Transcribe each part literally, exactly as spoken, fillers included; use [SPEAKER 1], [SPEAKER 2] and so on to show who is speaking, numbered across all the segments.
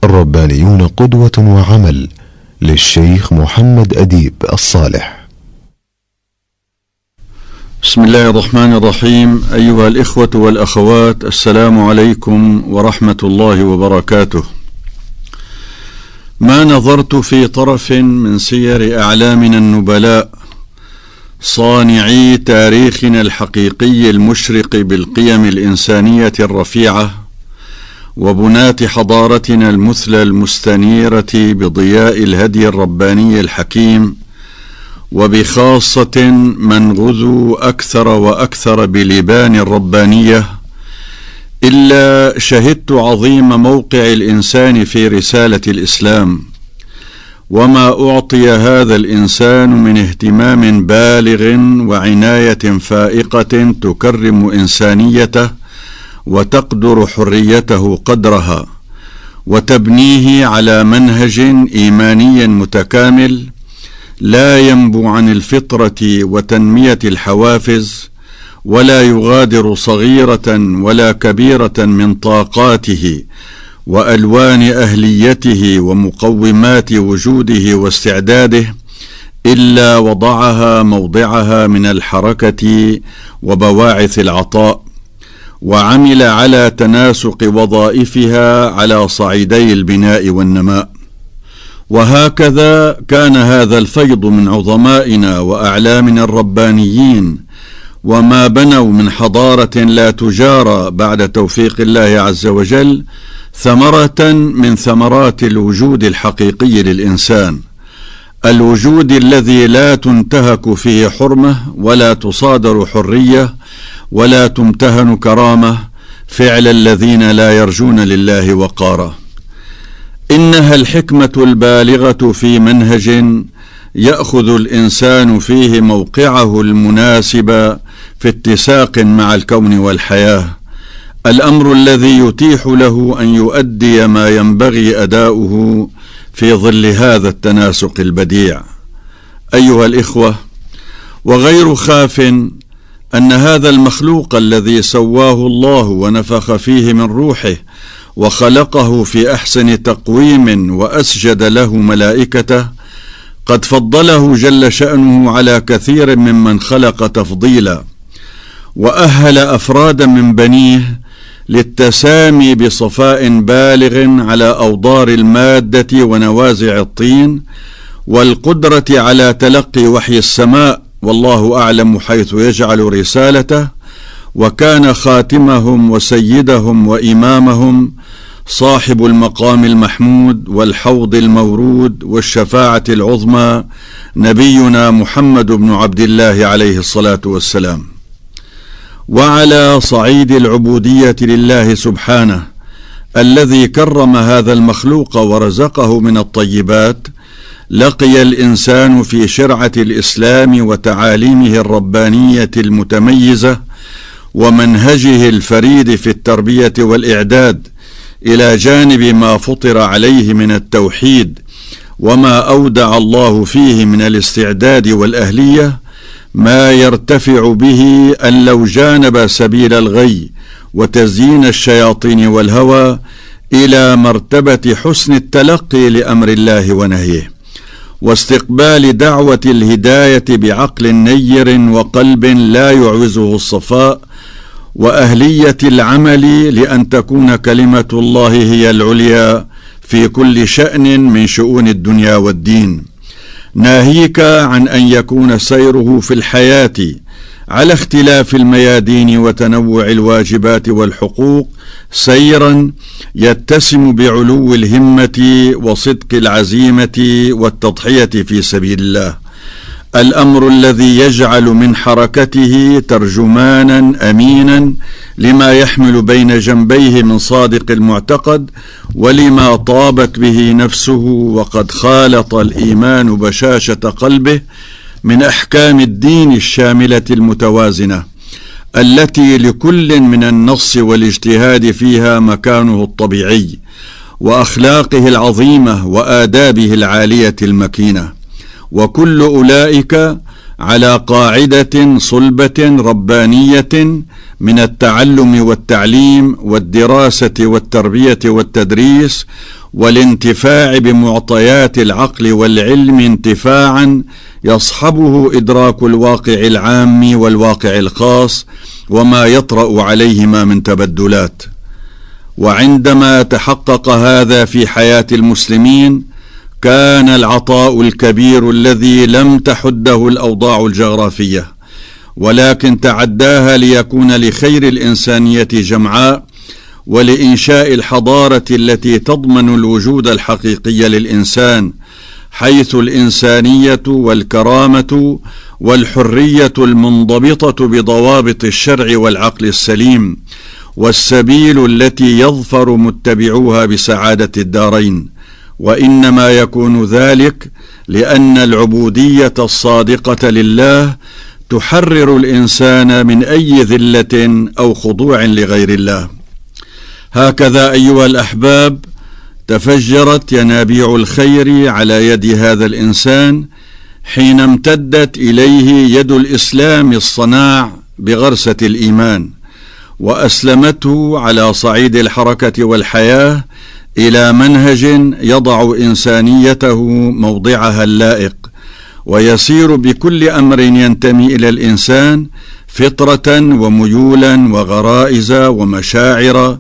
[SPEAKER 1] الربانيون قدوة وعمل للشيخ محمد أديب الصالح.
[SPEAKER 2] بسم الله الرحمن الرحيم. أيها الإخوة والأخوات، السلام عليكم ورحمة الله وبركاته. ما نظرت في طرف من سير أعلامنا النبلاء صانعي تاريخنا الحقيقي المشرق بالقيم الإنسانية الرفيعة وبنات حضارتنا المثلى المستنيرة بضياء الهدي الرباني الحكيم، وبخاصة من غزوا أكثر وأكثر بلبان الربانية، إلا شهدت عظيم موقع الإنسان في رسالة الإسلام، وما أعطي هذا الإنسان من اهتمام بالغ وعناية فائقة تكرم إنسانيته وتقدر حريته قدرها، وتبنيه على منهج إيماني متكامل لا ينبو عن الفطرة وتنمية الحوافز، ولا يغادر صغيرة ولا كبيرة من طاقاته وألوان أهليته ومقومات وجوده واستعداده، إلا وضعها موضعها من الحركة وبواعث العطاء، وعمل على تناسق وظائفها على صعيدي البناء والنماء. وهكذا كان هذا الفيض من عظمائنا وأعلامنا الربانيين، وما بنوا من حضارة لا تجارى بعد توفيق الله عز وجل، ثمرة من ثمرات الوجود الحقيقي للإنسان، الوجود الذي لا تنتهك فيه حرمة ولا تصادر حرية ولا تمتهن كرامة، فعل الذين لا يرجون لله وقارا. إنها الحكمة البالغة في منهج يأخذ الإنسان فيه موقعه المناسب في اتساق مع الكون والحياة، الأمر الذي يتيح له أن يؤدي ما ينبغي أداؤه في ظل هذا التناسق البديع. أيها الإخوة، وغير خاف أن هذا المخلوق الذي سواه الله ونفخ فيه من روحه وخلقه في أحسن تقويم وأسجد له ملائكته، قد فضله جل شأنه على كثير ممن خلق تفضيلا، وأهل أفرادا من بنيه للتسامي بصفاء بالغ على أوضار المادة ونوازع الطين، والقدرة على تلقي وحي السماء، والله أعلم حيث يجعل رسالته. وكان خاتمهم وسيدهم وإمامهم صاحب المقام المحمود والحوض المورود والشفاعة العظمى، نبينا محمد بن عبد الله عليه الصلاة والسلام. وعلى صعيد العبودية لله سبحانه الذي كرم هذا المخلوق ورزقه من الطيبات، لقي الإنسان في شرعة الإسلام وتعاليمه الربانية المتميزة ومنهجه الفريد في التربية والإعداد، إلى جانب ما فطر عليه من التوحيد وما أودع الله فيه من الاستعداد والأهلية، ما يرتفع به أن لو جانب سبيل الغي وتزيين الشياطين والهوى إلى مرتبة حسن التلقي لأمر الله ونهيه، واستقبال دعوة الهداية بعقل نير وقلب لا يعوزه الصفاء، وأهلية العمل لأن تكون كلمة الله هي العليا في كل شأن من شؤون الدنيا والدين، ناهيك عن أن يكون سيره في الحياة على اختلاف الميادين وتنوع الواجبات والحقوق سيرا يتسم بعلو الهمة وصدق العزيمة والتضحية في سبيل الله، الأمر الذي يجعل من حركته ترجمانا أمينا لما يحمل بين جنبيه من صادق المعتقد ولما طابت به نفسه وقد خالط الإيمان بشاشة قلبه من أحكام الدين الشاملة المتوازنة التي لكل من النص والاجتهاد فيها مكانه الطبيعي وأخلاقه العظيمة وآدابه العالية المكينة. وكل أولئك على قاعدة صلبة ربانية من التعلم والتعليم والدراسة والتربية والتدريس والانتفاع بمعطيات العقل والعلم انتفاعا يصحبه إدراك الواقع العام والواقع الخاص وما يطرأ عليهما من تبدلات. وعندما تحقق هذا في حياة المسلمين كان العطاء الكبير الذي لم تحده الأوضاع الجغرافية ولكن تعداها ليكون لخير الإنسانية جمعاء ولإنشاء الحضارة التي تضمن الوجود الحقيقي للإنسان، حيث الإنسانية والكرامة والحرية المنضبطة بضوابط الشرع والعقل السليم، والسبيل التي يظفر متبعوها بسعادة الدارين. وإنما يكون ذلك لأن العبودية الصادقة لله تحرر الإنسان من أي ذلة أو خضوع لغير الله. هكذا أيها الأحباب تفجرت ينابيع الخير على يد هذا الإنسان حين امتدت إليه يد الإسلام الصناع بغرسة الإيمان، وأسلمته على صعيد الحركة والحياة إلى منهج يضع إنسانيته موضعها اللائق، ويسير بكل أمر ينتمي إلى الإنسان فطرة وميولا وغرائز ومشاعر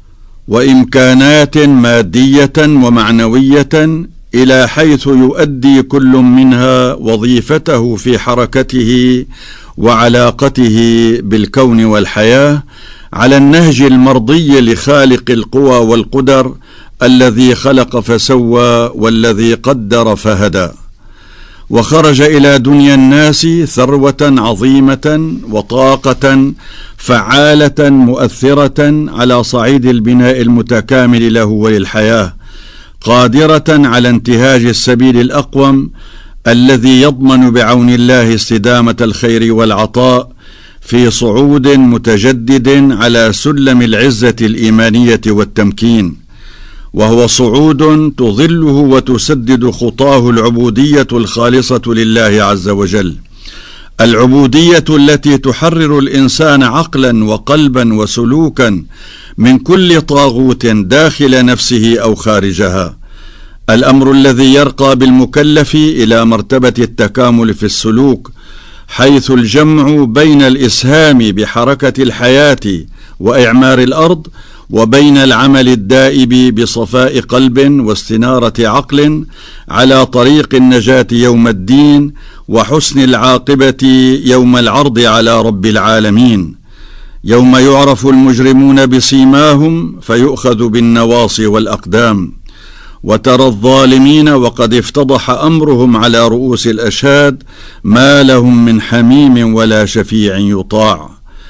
[SPEAKER 2] وإمكانات مادية ومعنوية، إلى حيث يؤدي كل منها وظيفته في حركته وعلاقته بالكون والحياة على النهج المرضي لخالق القوى والقدر الذي خلق فسوى والذي قدر فهدى. وخرج إلى دنيا الناس ثروة عظيمة وطاقة فعالة مؤثرة على صعيد البناء المتكامل له وللحياة، قادرة على انتهاج السبيل الأقوم الذي يضمن بعون الله استدامة الخير والعطاء في صعود متجدد على سلم العزة الإيمانية والتمكين، وهو صعود تظله وتسدد خطاه العبودية الخالصة لله عز وجل، العبودية التي تحرر الإنسان عقلا وقلبا وسلوكا من كل طاغوت داخل نفسه أو خارجها، الأمر الذي يرقى بالمكلف إلى مرتبة التكامل في السلوك، حيث الجمع بين الإسهام بحركة الحياة وإعمار الأرض وبين العمل الدائب بصفاء قلب واستنارة عقل على طريق النجاة يوم الدين وحسن العاقبة يوم العرض على رب العالمين، يوم يعرف المجرمون بسيماهم فيؤخذ بالنواصي والأقدام، وترى الظالمين وقد افتضح أمرهم على رؤوس الأشهاد ما لهم من حميم ولا شفيع يطاع.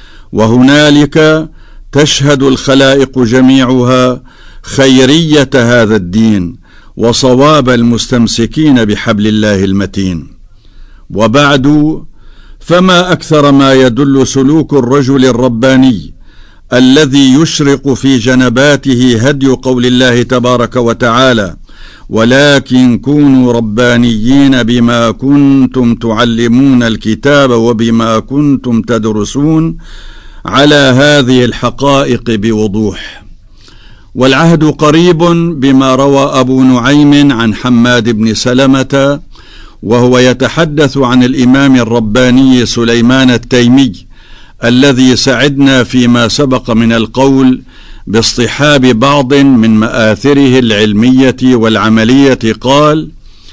[SPEAKER 2] وهنالك تشهد الخلائق جميعها خيرية هذا الدين وصواب المستمسكين بحبل الله المتين. وبعد، فما أكثر ما يدل سلوك الرجل الرباني الذي يشرق في جنباته هدي قول الله تبارك وتعالى: ولكن كونوا ربانيين بما كنتم تعلمون الكتاب وبما كنتم تدرسون، على هذه الحقائق بوضوح. والعهد قريب بما روى أبو نعيم عن حماد بن سلمة وهو يتحدث عن الإمام الرباني سليمان التيمي الذي سعدنا فيما سبق من القول باصطحاب بعض من مآثره العلمية والعملية، قال: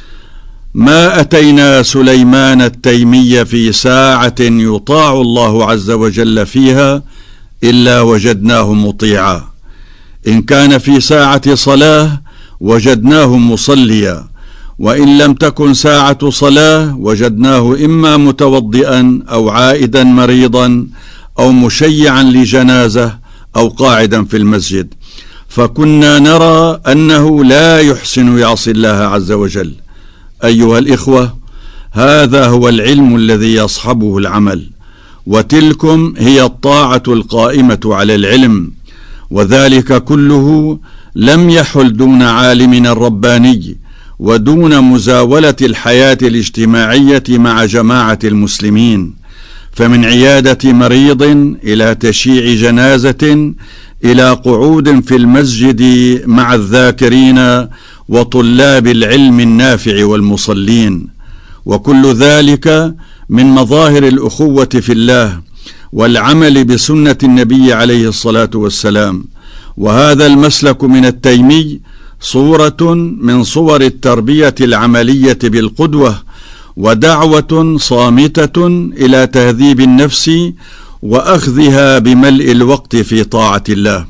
[SPEAKER 2] ما أتينا سليمان التيمي في ساعة يطاع الله عز وجل فيها إلا وجدناه مطيعا، إن كان في ساعة صلاة وجدناه مصليا، وإن لم تكن ساعة صلاة وجدناه إما متوضئا أو عائدا مريضا أو مشيعا لجنازة أو قاعدا في المسجد، فكنا نرى أنه لا يحسن يعصي الله عز وجل. أيها الإخوة، هذا هو العلم الذي يصحبه العمل، وتلكم هي الطاعة القائمة على العلم، وذلك كله لم يحل دون عالمنا الرباني، ودون مزاولة الحياة الاجتماعية مع جماعة المسلمين، فمن عيادة مريض إلى تشييع جنازة إلى قعود في المسجد مع الذاكرين وطلاب العلم النافع والمصلين، وكل ذلك من مظاهر الأخوة في الله والعمل بسنة النبي عليه الصلاة والسلام. وهذا المسلك من التيمي صورة من صور التربية العملية بالقدوة، ودعوة صامتة إلى تهذيب النفس وأخذها بملء الوقت في طاعة الله.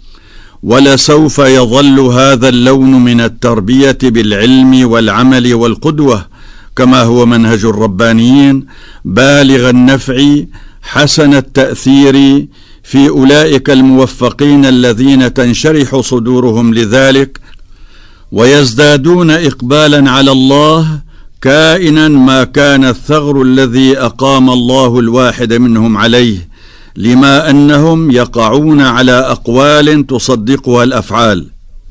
[SPEAKER 2] ولسوف يظل هذا اللون من التربية بالعلم والعمل والقدوة كما هو منهج الربانيين بالغ النفع حسن التأثير في أولئك الموفقين الذين تنشرح صدورهم لذلك ويزدادون إقبالا على الله، كائنا ما كان الثغر الذي أقام الله الواحد منهم عليه، لما أنهم يقعون على أقوال تصدقها الأفعال.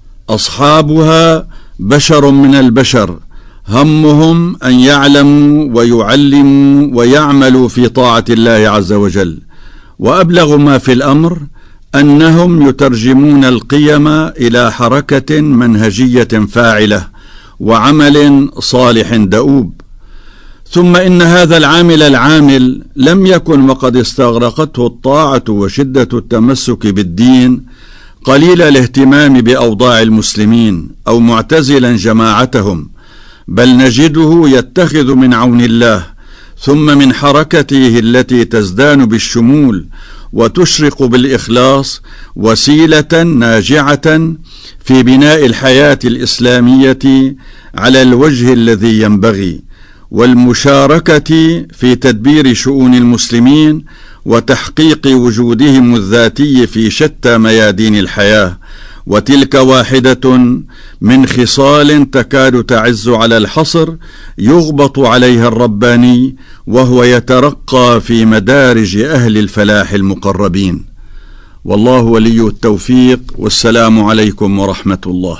[SPEAKER 2] أصحابها بشر من البشر، همهم أن يعلموا ويعلموا ويعملوا في طاعة الله عز وجل، وأبلغ ما في الأمر أنهم يترجمون القيم إلى حركة منهجية فاعلة وعمل صالح دؤوب. ثم إن هذا العامل العامل لم يكن وقد استغرقته الطاعة وشدة التمسك بالدين قليل الاهتمام بأوضاع المسلمين أو معتزلا جماعتهم، بل نجده يتخذ من عون الله ثم من حركته التي تزدان بالشمول وتشرق بالإخلاص وسيلة ناجعة في بناء الحياة الإسلامية على الوجه الذي ينبغي، والمشاركة في تدبير شؤون المسلمين وتحقيق وجودهم الذاتي في شتى ميادين الحياة. وتلك واحدة من خصال تكاد تعز على الحصر يغبط عليها الرباني وهو يترقى في مدارج أهل الفلاح المقربين. والله ولي التوفيق، والسلام عليكم ورحمة الله.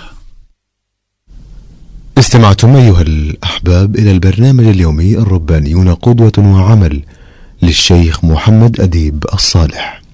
[SPEAKER 1] استمعتم أيها الأحباب إلى البرنامج اليومي الربانيون قدوة وعمل للشيخ محمد أديب الصالح.